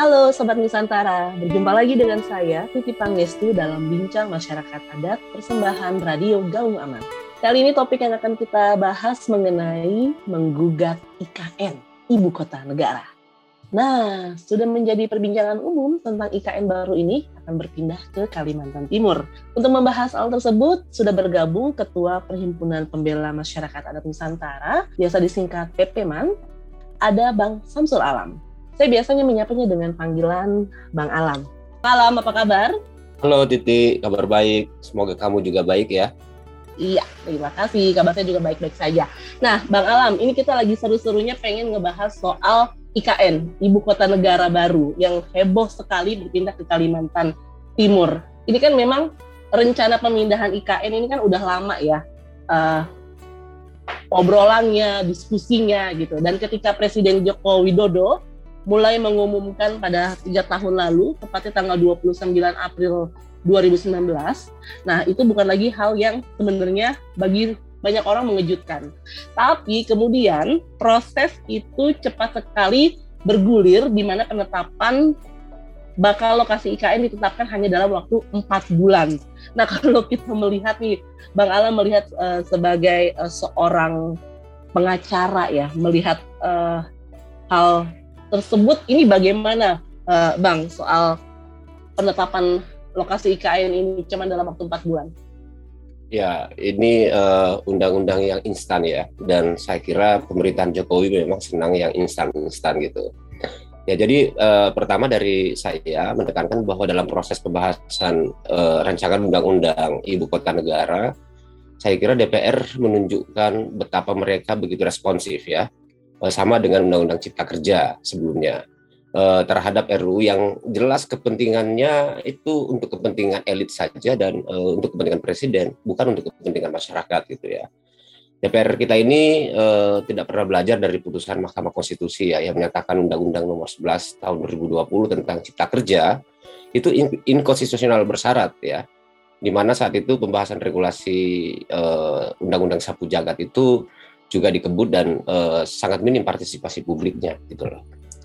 Halo Sobat Nusantara, berjumpa lagi dengan saya Titi Pangestu dalam Bincang Masyarakat Adat persembahan Radio Gaung Aman. Kali ini topik yang akan kita bahas mengenai menggugat IKN, Ibu Kota Negara. Nah, sudah menjadi perbincangan umum tentang IKN baru ini akan berpindah ke Kalimantan Timur. Untuk membahas hal tersebut, sudah bergabung Ketua Perhimpunan Pembela Masyarakat Adat Nusantara, biasa disingkat PPMAN, ada Bang Samsul Alam. Saya biasanya menyapanya dengan panggilan Bang Alam. Malam, apa kabar? Halo Titi, kabar baik. Semoga kamu juga baik ya. Iya, terima kasih. Kabar saya juga baik-baik saja. Nah, Bang Alam, ini kita lagi seru-serunya pengen ngebahas soal IKN, Ibu Kota Negara baru, yang heboh sekali berpindah ke Kalimantan Timur. Ini kan memang rencana pemindahan IKN ini kan udah lama ya. Obrolannya, diskusinya gitu. Dan ketika Presiden Joko Widodo mulai mengumumkan pada 3 tahun lalu, tepatnya tanggal 29 April 2019. Nah, itu bukan lagi hal yang sebenarnya bagi banyak orang mengejutkan. Tapi kemudian proses itu cepat sekali bergulir di mana penetapan bakal lokasi IKN ditetapkan hanya dalam waktu 4 bulan. Nah, kalau kita melihat nih, Bang Alam melihat sebagai seorang pengacara ya, melihat hal tersebut, ini bagaimana Bang soal penetapan lokasi IKN ini cuma dalam waktu 4 bulan? Ya, ini undang-undang yang instan ya, dan saya kira pemerintahan Jokowi memang senang yang instan-instan gitu. Ya, jadi pertama dari saya menekankan bahwa dalam proses pembahasan rancangan undang-undang Ibu Kota Negara, saya kira DPR menunjukkan betapa mereka begitu responsif ya, sama dengan Undang-Undang Cipta Kerja sebelumnya, terhadap RUU yang jelas kepentingannya itu untuk kepentingan elit saja dan untuk kepentingan presiden, bukan untuk kepentingan masyarakat gitu ya. DPR kita ini tidak pernah belajar dari putusan Mahkamah Konstitusi ya, yang menyatakan Undang-Undang Nomor 11 Tahun 2020 tentang Cipta Kerja itu inkonstitusional bersyarat ya, di mana saat itu pembahasan regulasi Undang-Undang Sapu Jagat itu juga dikebut dan sangat minim partisipasi publiknya gitu loh.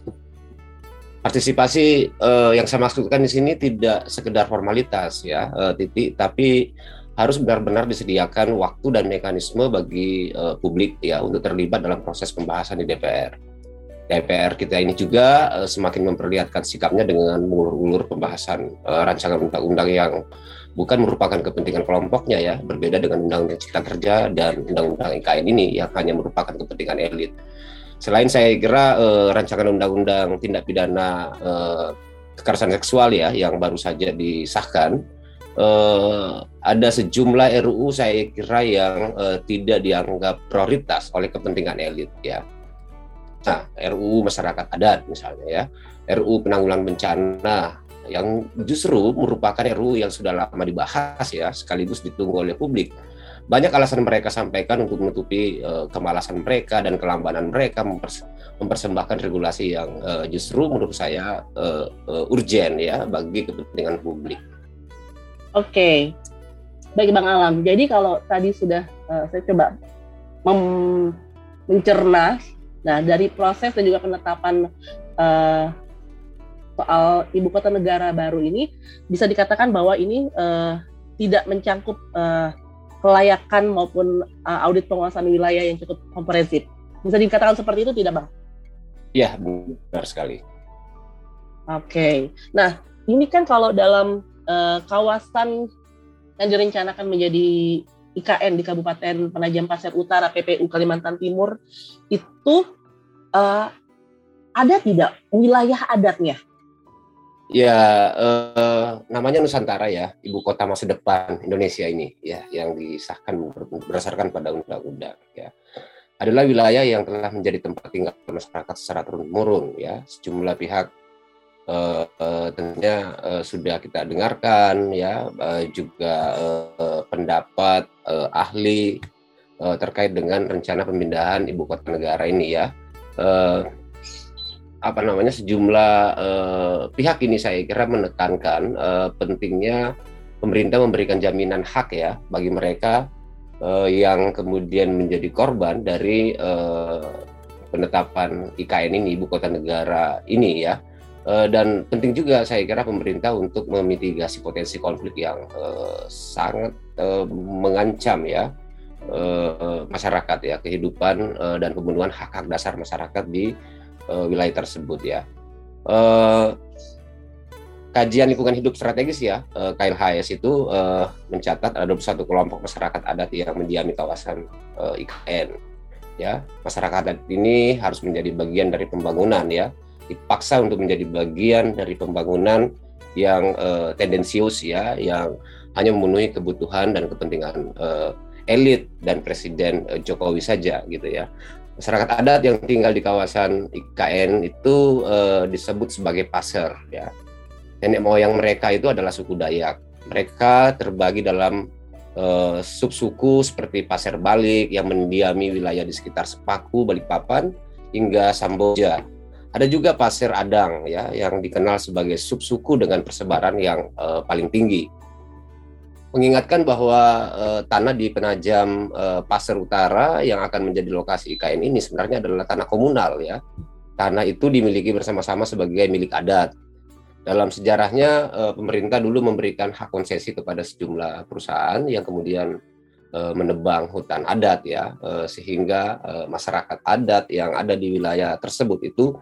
Partisipasi yang saya maksudkan di sini tidak sekedar formalitas ya, Titi, tapi harus benar-benar disediakan waktu dan mekanisme bagi publik ya untuk terlibat dalam proses pembahasan di DPR. DPR kita ini juga semakin memperlihatkan sikapnya dengan mengulur-ulur pembahasan rancangan undang-undang yang bukan merupakan kepentingan kelompoknya ya, berbeda dengan Undang-Undang Cipta Kerja dan Undang-Undang IKN ini yang hanya merupakan kepentingan elit. Selain saya kira rancangan undang-undang tindak pidana kekerasan seksual ya yang baru saja disahkan, ada sejumlah RUU saya kira yang tidak dianggap prioritas oleh kepentingan elit ya. Nah, RUU masyarakat adat misalnya ya, RUU penanggulangan bencana yang justru merupakan RUU yang sudah lama dibahas ya, sekaligus ditunggu oleh publik. Banyak alasan mereka sampaikan untuk menutupi kemalasan mereka dan kelambanan mereka mempersembahkan regulasi yang justru menurut saya urgen ya bagi kepentingan publik. Oke, baik Bang Alam. Jadi kalau tadi sudah saya coba mencerna, nah dari proses dan juga penetapan soal Ibu Kota Negara baru ini, bisa dikatakan bahwa ini tidak mencangkup kelayakan maupun audit penguasaan wilayah yang cukup komprehensif. Bisa dikatakan seperti itu tidak, Bang? Iya, benar sekali. Oke. Nah, ini kan kalau dalam kawasan yang direncanakan menjadi IKN di Kabupaten Penajam Pasir Utara, PPU Kalimantan Timur, itu ada tidak wilayah adatnya? Ya, namanya Nusantara ya, ibu kota masa depan Indonesia ini ya, yang disahkan berdasarkan pada undang-undang ya. Adalah wilayah yang telah menjadi tempat tinggal masyarakat secara turun-temurun ya. Sejumlah pihak tentunya sudah kita dengarkan ya, juga pendapat ahli terkait dengan rencana pemindahan ibu kota negara ini ya. Sejumlah pihak ini saya kira menekankan pentingnya pemerintah memberikan jaminan hak ya bagi mereka yang kemudian menjadi korban dari penetapan IKN ini, Ibu Kota Negara ini ya. Dan penting juga saya kira pemerintah untuk memitigasi potensi konflik yang sangat mengancam ya masyarakat ya, kehidupan dan pemenuhan hak-hak dasar masyarakat di wilayah tersebut ya. Kajian lingkungan hidup strategis ya, KLHS itu mencatat ada 21 kelompok masyarakat adat yang mendiami kawasan IKN ya. Masyarakat adat ini harus menjadi bagian dari pembangunan ya, dipaksa untuk menjadi bagian dari pembangunan yang tendensius ya, yang hanya memenuhi kebutuhan dan kepentingan elit dan Presiden Jokowi saja gitu ya. Masyarakat adat yang tinggal di kawasan IKN itu disebut sebagai Passer ya. Nenek moyang mereka itu adalah suku Dayak. Mereka terbagi dalam subsuku seperti Pasir Balik yang mendiami wilayah di sekitar Sepaku, Balikpapan hingga Samboja. Ada juga Pasir Adang ya, yang dikenal sebagai subsuku dengan persebaran yang paling tinggi. Mengingatkan bahwa tanah di Penajam Pasir Utara yang akan menjadi lokasi IKN ini sebenarnya adalah tanah komunal ya. Tanah itu dimiliki bersama-sama sebagai milik adat. Dalam sejarahnya pemerintah dulu memberikan hak konsesi kepada sejumlah perusahaan yang kemudian menebang hutan adat ya, sehingga masyarakat adat yang ada di wilayah tersebut itu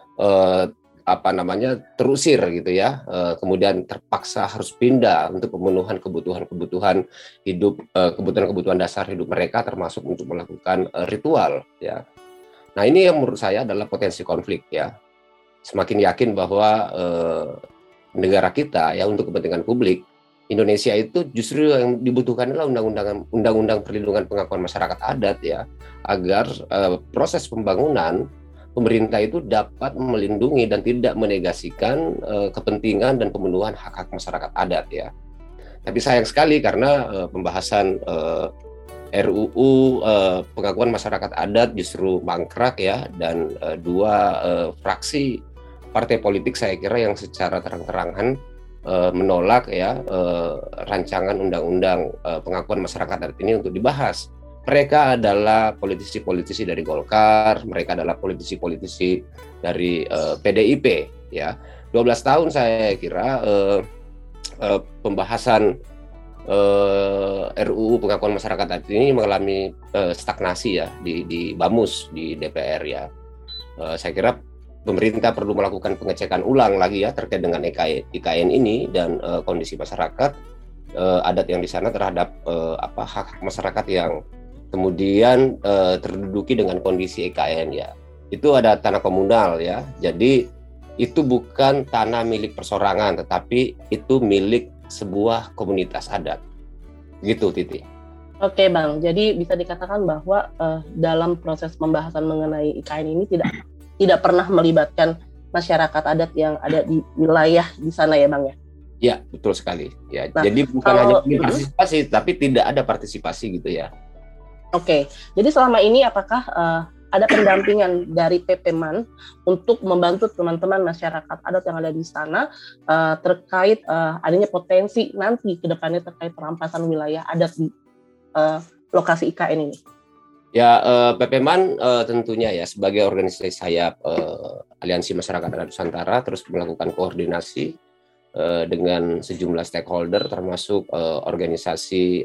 terusir gitu ya, kemudian terpaksa harus pindah untuk pemenuhan kebutuhan hidup, kebutuhan dasar hidup mereka, termasuk untuk melakukan ritual ya. Nah, ini yang menurut saya adalah potensi konflik ya. Semakin yakin bahwa negara kita ya, untuk kepentingan publik Indonesia itu justru yang dibutuhkan adalah undang-undang perlindungan pengakuan masyarakat adat ya, agar proses pembangunan pemerintah itu dapat melindungi dan tidak menegasikan kepentingan dan pemenuhan hak-hak masyarakat adat ya. Tapi sayang sekali karena pembahasan RUU pengakuan masyarakat adat justru mangkrak ya, dan dua fraksi partai politik saya kira yang secara terang-terangan menolak ya rancangan undang-undang pengakuan masyarakat adat ini untuk dibahas. Mereka adalah politisi-politisi dari Golkar, mereka adalah politisi-politisi dari PDIP ya. 12 tahun saya kira pembahasan RUU pengakuan masyarakat adat ini mengalami stagnasi ya di BAMUS, di DPR ya. Saya kira pemerintah perlu melakukan pengecekan ulang lagi ya terkait dengan IKN ini dan kondisi masyarakat adat yang di sana terhadap hak masyarakat yang kemudian terduduki dengan kondisi IKN ya. Itu ada tanah komunal ya. Jadi itu bukan tanah milik persorangan, tetapi itu milik sebuah komunitas adat. Gitu, Titi. Oke, Bang. Jadi bisa dikatakan bahwa dalam proses pembahasan mengenai IKN ini tidak pernah melibatkan masyarakat adat yang ada di wilayah di sana ya, Bang ya? Ya, betul sekali. Ya, nah, jadi bukan hanya partisipasi, tapi tidak ada partisipasi gitu ya. Oke, jadi selama ini apakah ada pendampingan dari PPMAN untuk membantu teman-teman masyarakat adat yang ada di sana terkait adanya potensi nanti ke depannya terkait perampasan wilayah adat di lokasi IKN ini? Ya, PPMAN tentunya ya sebagai organisasi sayap Aliansi Masyarakat Adat Nusantara terus melakukan koordinasi dengan sejumlah stakeholder termasuk organisasi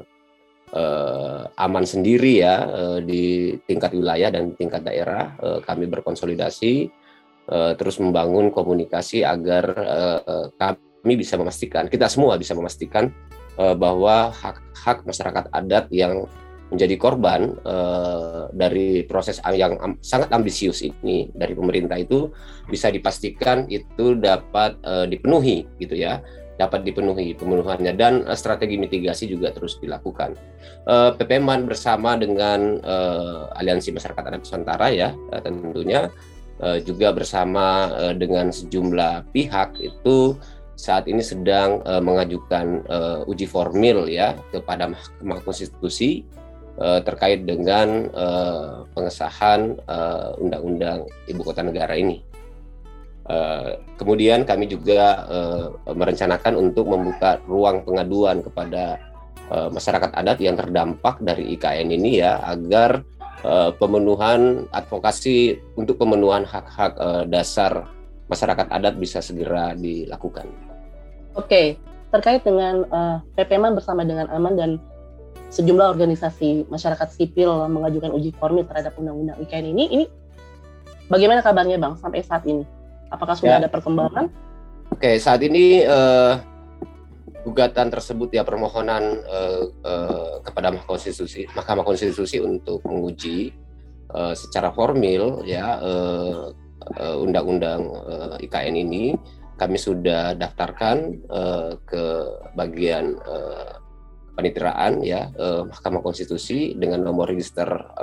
Aman sendiri ya di tingkat wilayah dan tingkat daerah. Kami berkonsolidasi terus membangun komunikasi agar kami bisa memastikan, kita semua bisa memastikan bahwa hak-hak masyarakat adat yang menjadi korban dari proses yang sangat ambisius ini dari pemerintah itu bisa dipastikan itu dapat dipenuhi gitu ya, dapat dipenuhi pemenuhannya, dan strategi mitigasi juga terus dilakukan. PPMAN bersama dengan Aliansi Masyarakat Adat Nusantara ya tentunya juga bersama dengan sejumlah pihak itu saat ini sedang mengajukan uji formil ya kepada Mahkamah Konstitusi terkait dengan pengesahan Undang-Undang Ibu Kota Negara ini. Kemudian kami juga merencanakan untuk membuka ruang pengaduan kepada masyarakat adat yang terdampak dari IKN ini ya, agar pemenuhan advokasi untuk pemenuhan hak-hak dasar masyarakat adat bisa segera dilakukan. Oke, terkait dengan PPMan bersama dengan Aman dan sejumlah organisasi masyarakat sipil mengajukan uji formil terhadap Undang-Undang IKN ini bagaimana kabarnya Bang sampai saat ini? Apakah sudah ada perkembangan? Oke, saat ini gugatan tersebut ya, permohonan kepada Mahkamah Konstitusi untuk menguji secara formil ya Undang-Undang IKN ini, kami sudah daftarkan ke bagian paniteraan ya Mahkamah Konstitusi dengan nomor register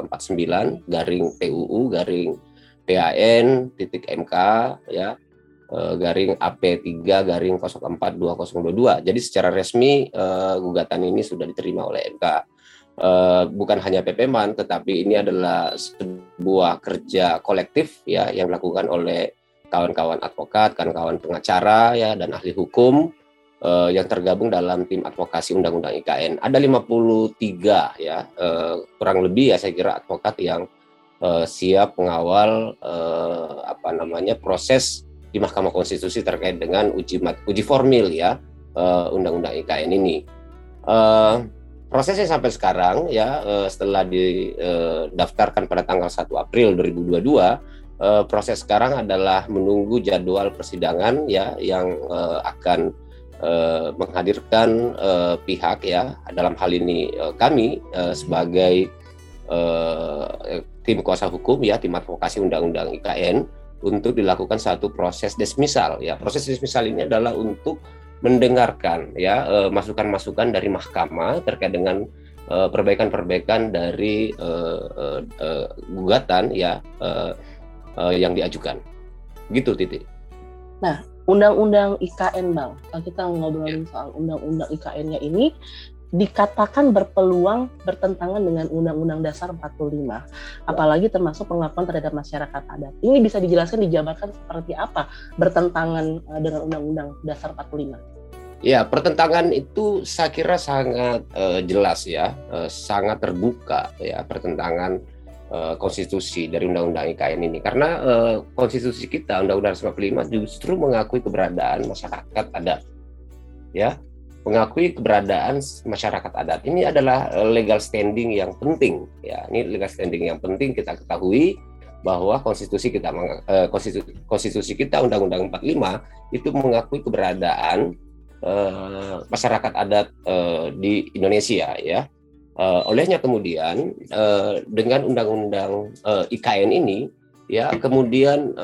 49/PUU/PAN.MK ya /AP3/042022. Jadi secara resmi gugatan ini sudah diterima oleh MK. Bukan hanya PPMan, tetapi ini adalah sebuah kerja kolektif ya yang dilakukan oleh kawan-kawan advokat, kawan-kawan pengacara ya dan ahli hukum yang tergabung dalam tim advokasi Undang-Undang IKN. Ada 53 ya kurang lebih ya saya kira advokat yang siap mengawal proses di Mahkamah Konstitusi terkait dengan uji formil ya Undang-Undang IKN ini. Prosesnya sampai sekarang ya setelah didaftarkan pada tanggal 1 April 2022, proses sekarang adalah menunggu jadwal persidangan ya yang akan menghadirkan pihak ya, dalam hal ini kami sebagai tim kuasa hukum ya, tim advokasi Undang-Undang IKN, untuk dilakukan satu proses desmisal ya. Proses desmisal ini adalah untuk mendengarkan ya masukan-masukan dari mahkamah terkait dengan perbaikan-perbaikan dari gugatan ya yang diajukan. Gitu, Titi. Nah, Undang-Undang IKN, Bang, kalau kita ngobrolin soal Undang-Undang IKN-nya ini dikatakan berpeluang bertentangan dengan Undang-Undang Dasar 45, apalagi termasuk pengakuan terhadap masyarakat adat. Ini bisa dijelaskan, dijabarkan seperti apa bertentangan dengan Undang-Undang Dasar 45? Ya, pertentangan itu saya kira sangat jelas ya, sangat terbuka ya, pertentangan konstitusi dari Undang-Undang IKN ini. Karena konstitusi kita, Undang-Undang 45 justru mengakui keberadaan masyarakat adat. Ya, mengakui keberadaan masyarakat adat. Ini adalah legal standing yang penting ya. Ini legal standing yang penting kita ketahui bahwa konstitusi kita Undang-Undang 45 itu mengakui keberadaan masyarakat adat di Indonesia ya. Olehnya kemudian dengan Undang-Undang IKN ini ya kemudian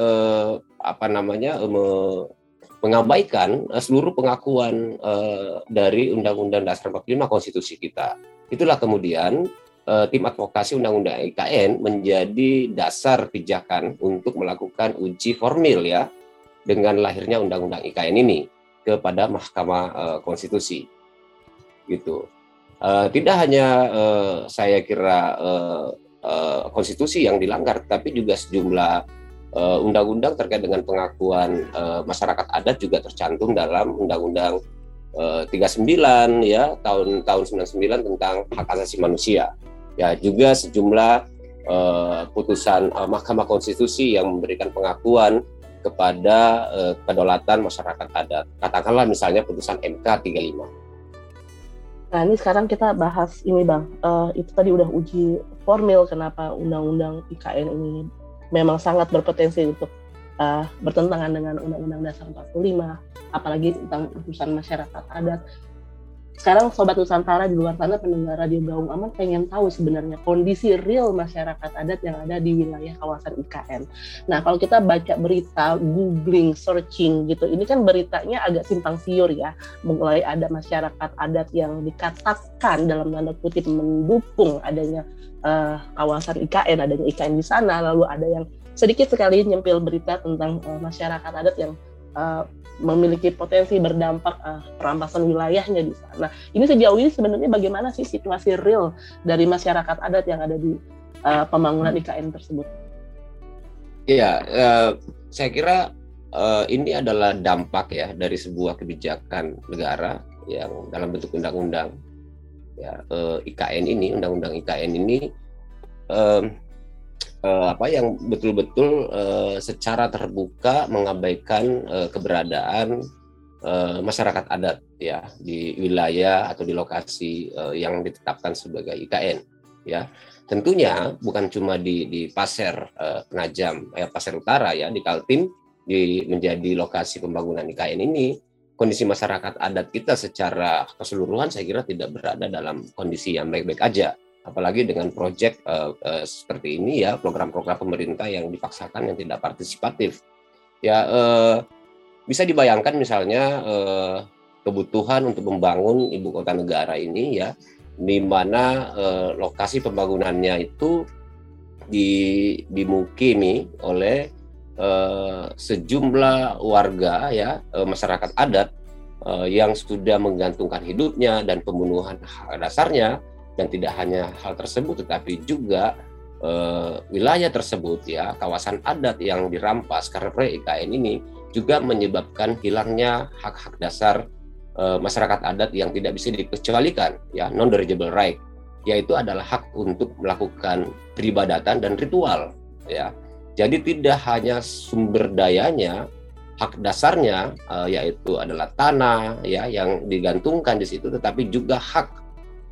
mengabaikan seluruh pengakuan dari Undang-Undang Dasar 45 konstitusi kita. Itulah kemudian tim advokasi Undang-Undang IKN menjadi dasar pijakan untuk melakukan uji formil ya dengan lahirnya Undang-Undang IKN ini kepada Mahkamah Konstitusi. Gitu. Tidak hanya saya kira konstitusi yang dilanggar, tapi juga sejumlah undang-undang terkait dengan pengakuan masyarakat adat juga tercantum dalam Undang-Undang 39 ya tahun 99 tentang hak asasi manusia. Ya, juga sejumlah putusan Mahkamah Konstitusi yang memberikan pengakuan kepada kedaulatan masyarakat adat. Katakanlah misalnya putusan MK 35. Nah, ini sekarang kita bahas ini, Bang. Itu tadi udah uji formil kenapa Undang-Undang IKN ini memang sangat berpotensi untuk bertentangan dengan Undang-Undang Dasar 45, apalagi tentang urusan masyarakat adat. Sekarang Sobat Nusantara di luar sana, pendengar Radio Gaung Aman, pengen tahu sebenarnya kondisi real masyarakat adat yang ada di wilayah kawasan IKN. Nah, kalau kita baca berita, googling, searching gitu, ini kan beritanya agak simpang siur ya. Mulai ada masyarakat adat yang dikatakan dalam tanda kutip mendukung adanya kawasan IKN, adanya IKN di sana, lalu ada yang sedikit sekali nyempil berita tentang masyarakat adat yang memiliki potensi berdampak perampasan wilayahnya di sana. Ini sejauh ini sebenarnya bagaimana sih situasi real dari masyarakat adat yang ada di pembangunan IKN tersebut? Iya, saya kira ini adalah dampak ya dari sebuah kebijakan negara yang dalam bentuk undang-undang ya, IKN ini, Undang-Undang IKN ini yang betul-betul secara terbuka mengabaikan keberadaan masyarakat adat ya di wilayah atau di lokasi yang ditetapkan sebagai IKN ya. Tentunya bukan cuma di Pasir Penajam, Pasir Utara ya, di Kaltim menjadi lokasi pembangunan IKN ini, kondisi masyarakat adat kita secara keseluruhan saya kira tidak berada dalam kondisi yang baik-baik aja. Apalagi dengan proyek seperti ini ya, program-program pemerintah yang dipaksakan, yang tidak partisipatif. Ya, bisa dibayangkan misalnya kebutuhan untuk membangun ibu kota negara ini ya, di mana lokasi pembangunannya itu dimukimi oleh sejumlah warga ya, masyarakat adat yang sudah menggantungkan hidupnya dan pemenuhan hak dasarnya. Dan tidak hanya hal tersebut, tetapi juga wilayah tersebut ya, kawasan adat yang dirampas karena proyek IKN ini juga menyebabkan hilangnya hak-hak dasar masyarakat adat yang tidak bisa dikecualikan ya, non-derogable right, yaitu adalah hak untuk melakukan peribadatan dan ritual ya. Jadi tidak hanya sumber dayanya, hak dasarnya yaitu adalah tanah ya yang digantungkan di situ, tetapi juga hak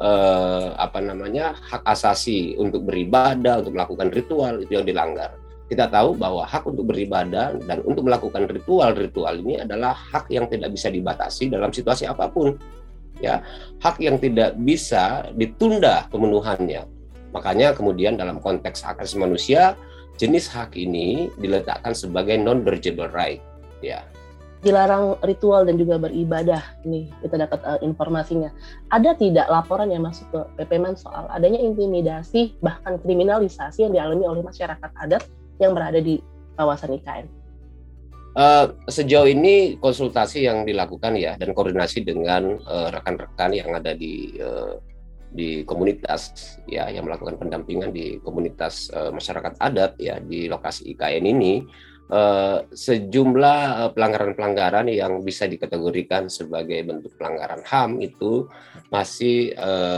hak asasi untuk beribadah, untuk melakukan ritual itu yang dilanggar. Kita tahu bahwa hak untuk beribadah dan untuk melakukan ritual-ritual ini adalah hak yang tidak bisa dibatasi dalam situasi apapun. Ya, hak yang tidak bisa ditunda pemenuhannya. Makanya kemudian dalam konteks hak asasi manusia, jenis hak ini diletakkan sebagai non-derogable right. Ya. Dilarang ritual dan juga beribadah, ini kita dapat informasinya. Ada tidak laporan yang masuk ke PPMan soal adanya intimidasi bahkan kriminalisasi yang dialami oleh masyarakat adat yang berada di kawasan IKN? Sejauh ini konsultasi yang dilakukan ya, dan koordinasi dengan rekan-rekan yang ada di komunitas ya, yang melakukan pendampingan di komunitas masyarakat adat ya di lokasi IKN ini. Sejumlah pelanggaran-pelanggaran yang bisa dikategorikan sebagai bentuk pelanggaran HAM itu masih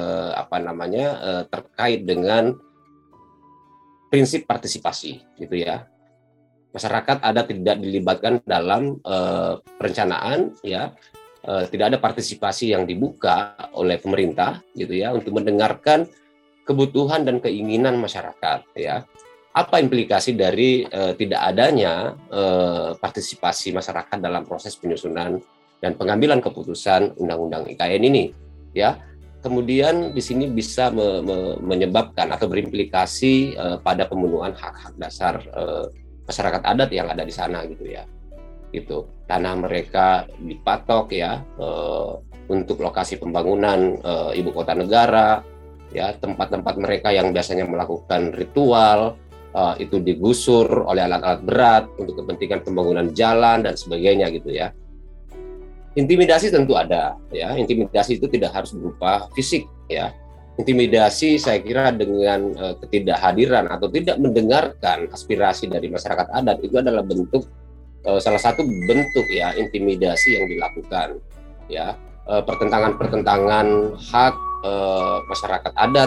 terkait dengan prinsip partisipasi gitu ya. Masyarakat adat tidak dilibatkan dalam perencanaan ya, tidak ada partisipasi yang dibuka oleh pemerintah gitu ya untuk mendengarkan kebutuhan dan keinginan masyarakat ya. Apa implikasi dari tidak adanya partisipasi masyarakat dalam proses penyusunan dan pengambilan keputusan Undang-Undang IKN ini ya. Kemudian di sini bisa menyebabkan atau berimplikasi pada pemenuhan hak-hak dasar masyarakat adat yang ada di sana gitu ya. Gitu. Tanah mereka dipatok ya untuk lokasi pembangunan ibu kota negara ya, tempat-tempat mereka yang biasanya melakukan ritual itu digusur oleh alat-alat berat untuk kepentingan pembangunan jalan dan sebagainya gitu ya. Intimidasi tentu ada ya. Intimidasi itu tidak harus berupa fisik ya. Intimidasi saya kira dengan ketidakhadiran atau tidak mendengarkan aspirasi dari masyarakat adat itu adalah bentuk salah satu bentuk ya intimidasi yang dilakukan ya. Pertentangan hak masyarakat adat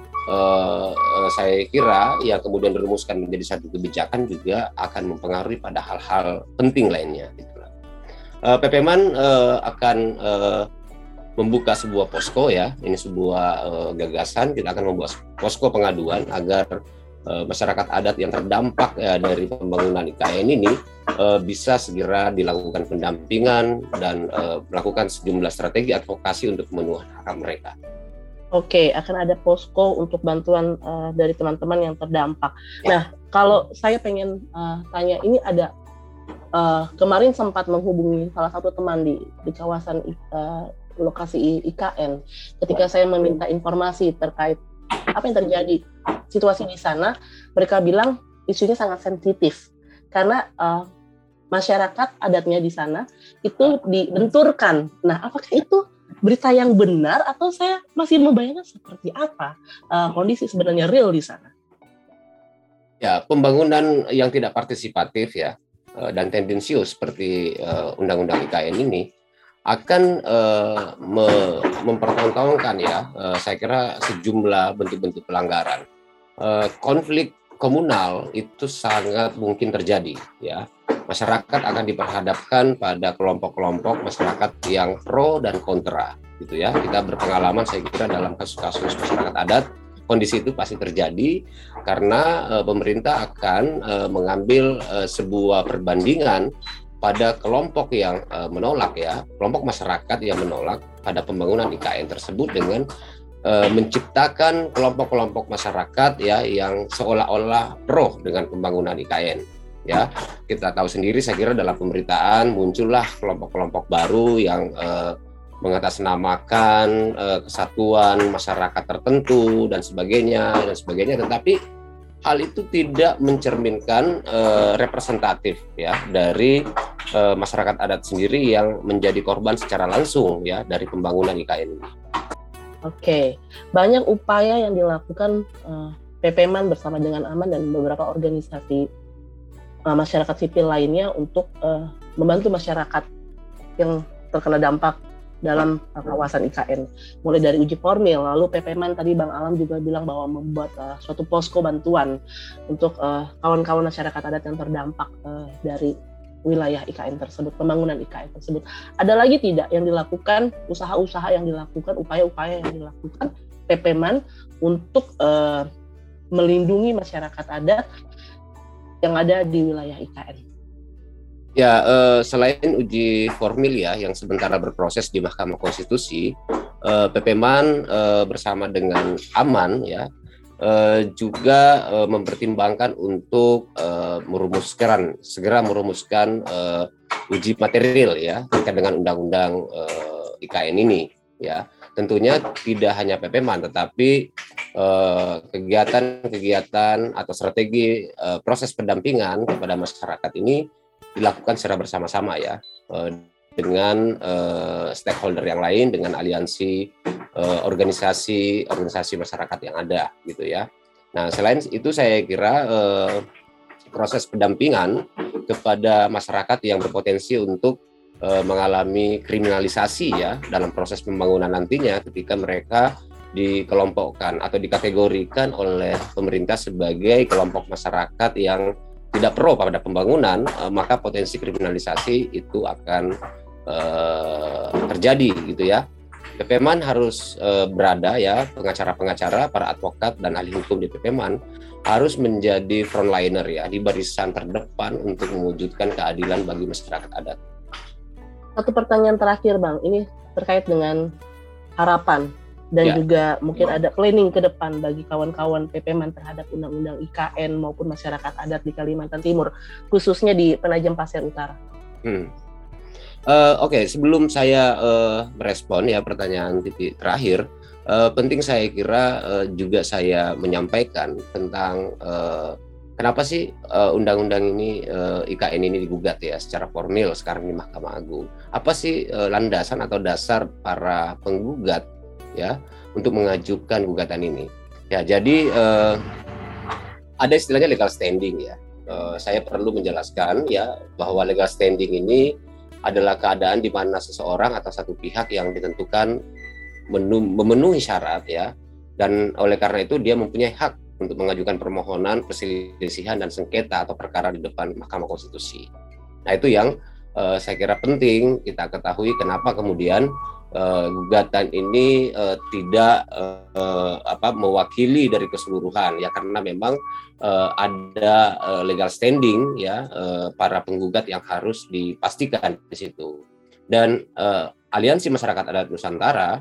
saya kira ya kemudian dirumuskan menjadi satu kebijakan juga akan mempengaruhi pada hal-hal penting lainnya. PPMan akan membuka sebuah posko ya, ini sebuah gagasan, kita akan membuat posko pengaduan agar masyarakat adat yang terdampak dari pembangunan IKN ini bisa segera dilakukan pendampingan dan melakukan sejumlah strategi advokasi untuk pemenuhan hak mereka. Oke, akan ada posko untuk bantuan dari teman-teman yang terdampak. Nah, kalau saya pengen tanya, ini ada kemarin sempat menghubungi salah satu teman di kawasan lokasi IKN. Ketika saya meminta informasi terkait apa yang terjadi, situasi di sana, mereka bilang isunya sangat sensitif karena masyarakat adatnya di sana itu dibenturkan. Nah, apakah itu berita yang benar atau saya masih membayangkan seperti apa kondisi sebenarnya real di sana? Ya, pembangunan yang tidak partisipatif ya dan tendensius seperti Undang-Undang IKN ini akan mempertontonkan ya saya kira sejumlah bentuk-bentuk pelanggaran. Konflik komunal itu sangat mungkin terjadi, ya. Masyarakat akan diperhadapkan pada kelompok-kelompok masyarakat yang pro dan kontra, gitu ya. Kita berpengalaman saya kira dalam kasus-kasus masyarakat adat, kondisi itu pasti terjadi karena pemerintah akan mengambil sebuah perbandingan pada kelompok yang menolak, ya, kelompok masyarakat yang menolak pada pembangunan IKN tersebut dengan menciptakan kelompok-kelompok masyarakat, ya, yang seolah-olah pro dengan pembangunan IKN, ya. Kita tahu sendiri, saya kira dalam pemberitaan muncullah kelompok-kelompok baru yang mengatasnamakan kesatuan masyarakat tertentu dan sebagainya, tetapi hal itu tidak mencerminkan representatif, ya, dari masyarakat adat sendiri yang menjadi korban secara langsung, ya, dari pembangunan IKN ini. Oke, banyak upaya yang dilakukan PPMan bersama dengan Aman dan beberapa organisasi masyarakat sipil lainnya untuk membantu masyarakat yang terkena dampak dalam kawasan IKN. Mulai dari uji formil, lalu PPMan tadi Bang Alam juga bilang bahwa membuat suatu posko bantuan untuk kawan-kawan masyarakat adat yang terdampak dari wilayah IKN tersebut, pembangunan IKN tersebut. Ada lagi tidak yang dilakukan, usaha-usaha yang dilakukan, upaya-upaya yang dilakukan PPMan untuk melindungi masyarakat adat yang ada di wilayah IKN? Ya, selain uji formil, ya, yang sementara berproses di Mahkamah Konstitusi, PPMan bersama dengan Aman, ya, juga mempertimbangkan untuk segera merumuskan uji material, ya, terkait dengan undang-undang IKN ini, ya. Tentunya tidak hanya PPMan, tetapi kegiatan-kegiatan atau strategi proses pendampingan kepada masyarakat ini dilakukan secara bersama-sama, ya, dengan stakeholder yang lain, dengan aliansi organisasi masyarakat yang ada, gitu ya. Nah, selain itu saya kira proses pendampingan kepada masyarakat yang berpotensi untuk mengalami kriminalisasi, ya, dalam proses pembangunan nantinya ketika mereka dikelompokkan atau dikategorikan oleh pemerintah sebagai kelompok masyarakat yang tidak pro pada pembangunan, maka potensi kriminalisasi itu akan terjadi, gitu ya. PPMan harus berada, ya, pengacara-pengacara, para advokat dan ahli hukum di PPMan harus menjadi frontliner, ya, di barisan terdepan untuk mewujudkan keadilan bagi masyarakat adat. Satu pertanyaan terakhir, Bang, ini terkait dengan harapan dan juga mungkin ada planning ke depan bagi kawan-kawan PPMan terhadap undang-undang IKN maupun masyarakat adat di Kalimantan Timur, khususnya di Penajam Pasir Utara. Oke, sebelum saya merespon, ya, pertanyaan titik terakhir, penting saya kira juga saya menyampaikan tentang kenapa sih undang-undang ini IKN ini digugat, ya, secara formil sekarang di Mahkamah Agung. Apa sih landasan atau dasar para penggugat, ya, untuk mengajukan gugatan ini? Ya, jadi ada istilahnya legal standing, ya. Saya perlu menjelaskan, ya, bahwa legal standing ini adalah keadaan di mana seseorang atau satu pihak yang ditentukan memenuhi syarat, ya, dan oleh karena itu dia mempunyai hak untuk mengajukan permohonan, perselisihan dan sengketa atau perkara di depan Mahkamah Konstitusi. Nah, itu yang saya kira penting kita ketahui kenapa kemudian gugatan ini tidak mewakili dari keseluruhan, ya, karena memang ada legal standing, ya, para penggugat yang harus dipastikan di situ. Dan Aliansi Masyarakat Adat Nusantara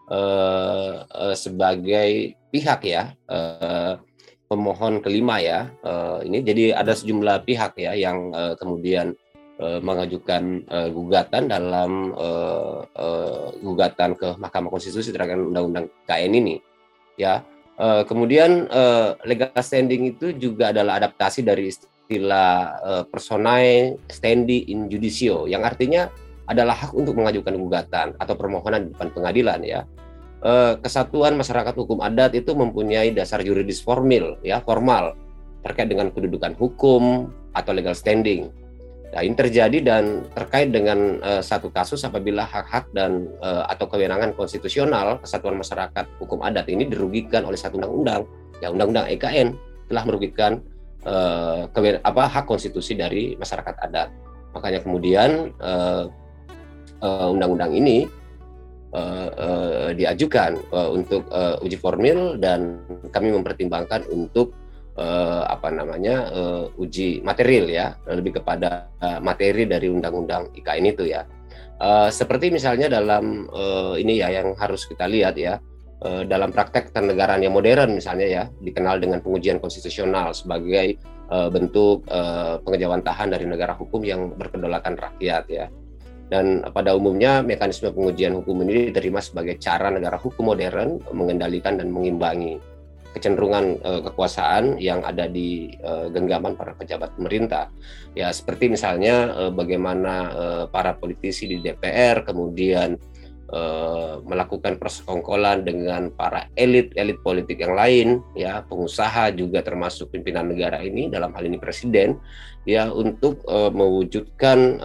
sebagai pihak, ya, pemohon kelima, ya, ini jadi ada sejumlah pihak, ya, yang kemudian mengajukan gugatan dalam gugatan ke Mahkamah Konstitusi terkait undang-undang KN ini, ya. Kemudian legal standing itu juga adalah adaptasi dari istilah personae standi in judicio, yang artinya adalah hak untuk mengajukan gugatan atau permohonan di depan pengadilan, ya. Kesatuan Masyarakat Hukum Adat itu mempunyai dasar yuridis formal terkait dengan kedudukan hukum atau legal standing. Nah, ini terjadi dan terkait dengan satu kasus apabila hak-hak dan atau kewenangan konstitusional Kesatuan Masyarakat Hukum Adat ini dirugikan oleh satu undang-undang, ya, Undang-Undang IKN. telah merugikan hak konstitusi dari masyarakat adat. Makanya kemudian undang-undang ini diajukan untuk uji formil, dan kami mempertimbangkan untuk uji material ya, lebih kepada materi dari undang-undang IKN itu ya. Seperti misalnya dalam ini ya yang harus kita lihat ya, dalam praktek ketatanegaraan yang modern misalnya ya, dikenal dengan pengujian konstitusional sebagai bentuk pengejawantahan dari negara hukum yang berkedaulatan rakyat ya. Dan pada umumnya mekanisme pengujian hukum ini diterima sebagai cara negara hukum modern mengendalikan dan mengimbangi kecenderungan kekuasaan yang ada di genggaman para pejabat pemerintah. Ya, seperti misalnya bagaimana para politisi di DPR kemudian melakukan persekongkolan dengan para elit politik yang lain, ya, pengusaha juga termasuk pimpinan negara ini, dalam hal ini presiden, ya, untuk mewujudkan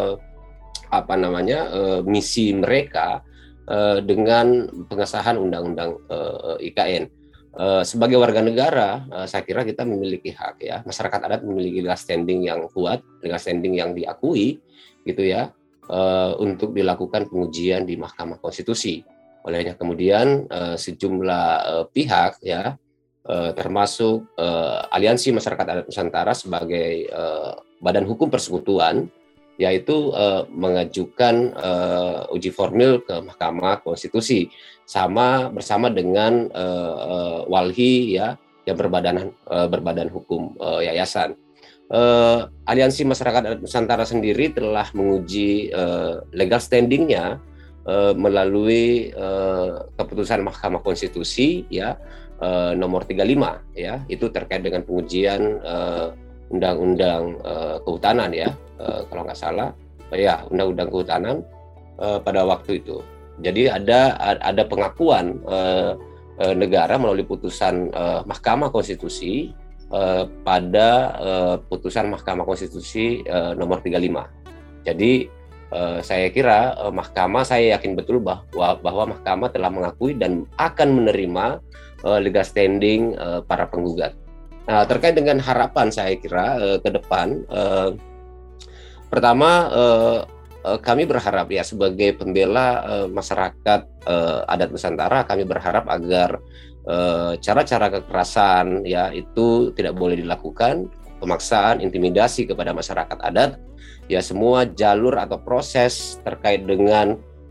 misi mereka dengan pengesahan undang-undang IKN. Sebagai warga negara, saya kira kita memiliki hak ya, masyarakat adat memiliki legal standing yang kuat, legal standing yang diakui gitu ya, untuk dilakukan pengujian di Mahkamah Konstitusi. Olehnya kemudian sejumlah pihak ya, termasuk Aliansi Masyarakat Adat Nusantara sebagai badan hukum persekutuan, yaitu mengajukan uji formil ke Mahkamah Konstitusi bersama dengan walhi ya yang berbadan hukum yayasan. Aliansi Masyarakat Adat Nusantara sendiri telah menguji legal standing-nya melalui keputusan Mahkamah Konstitusi ya nomor 35 ya, itu terkait dengan pengujian undang-undang kehutanan ya, kalau nggak salah ya, undang-undang kehutanan pada waktu itu. Jadi ada pengakuan negara melalui putusan Mahkamah Konstitusi pada putusan Mahkamah Konstitusi nomor 35. Jadi saya kira saya yakin betul bahwa Mahkamah telah mengakui dan akan menerima legal standing para penggugat. Nah, terkait dengan harapan saya kira ke depan, pertama kami berharap ya sebagai pembela masyarakat adat Nusantara, kami berharap agar cara-cara kekerasan ya itu tidak boleh dilakukan, pemaksaan, intimidasi kepada masyarakat adat, ya semua jalur atau proses terkait dengan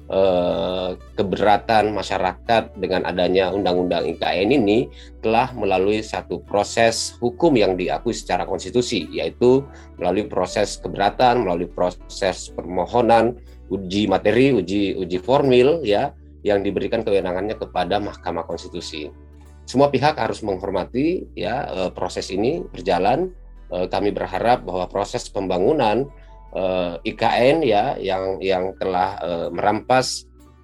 keberatan masyarakat dengan adanya undang-undang IKN ini telah melalui satu proses hukum yang diakui secara konstitusi, yaitu melalui proses keberatan, melalui proses permohonan, uji materi, uji formil ya, yang diberikan kewenangannya kepada Mahkamah Konstitusi. Semua pihak harus menghormati ya proses ini berjalan. Kami berharap bahwa proses pembangunan IKN ya yang telah merampas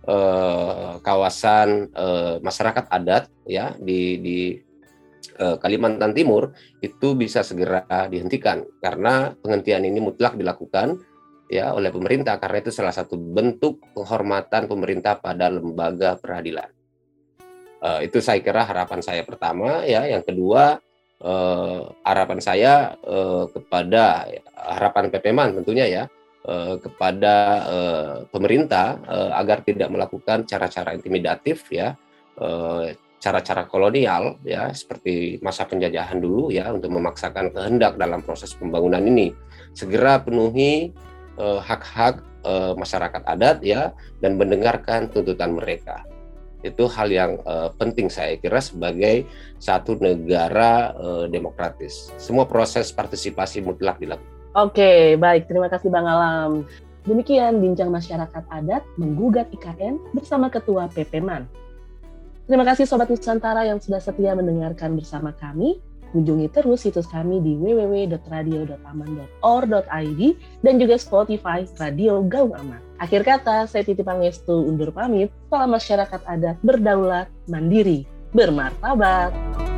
kawasan masyarakat adat ya di Kalimantan Timur itu bisa segera dihentikan, karena penghentian ini mutlak dilakukan ya oleh pemerintah, karena itu salah satu bentuk penghormatan pemerintah pada lembaga peradilan. Itu saya kira harapan saya pertama ya. Yang kedua, harapan saya kepada harapan PPMan tentunya ya, kepada pemerintah agar tidak melakukan cara-cara intimidatif ya, cara-cara kolonial ya seperti masa penjajahan dulu ya, untuk memaksakan kehendak dalam proses pembangunan ini. Segera penuhi hak-hak masyarakat adat ya, dan mendengarkan tuntutan mereka. Itu hal yang penting saya kira sebagai satu negara demokratis. Semua proses partisipasi mutlak dilakukan. Oke, baik. Terima kasih Bang Alam. Demikian Bincang Masyarakat Adat Menggugat IKN bersama Ketua PPMan. Terima kasih Sobat Nusantara yang sudah setia mendengarkan bersama kami. Kunjungi terus situs kami di www.radio.aman.or.id dan juga Spotify Radio Gaung Aman. Akhir kata, saya Titi Pangestu undur pamit. Salam masyarakat adat berdaulat, mandiri, bermartabat.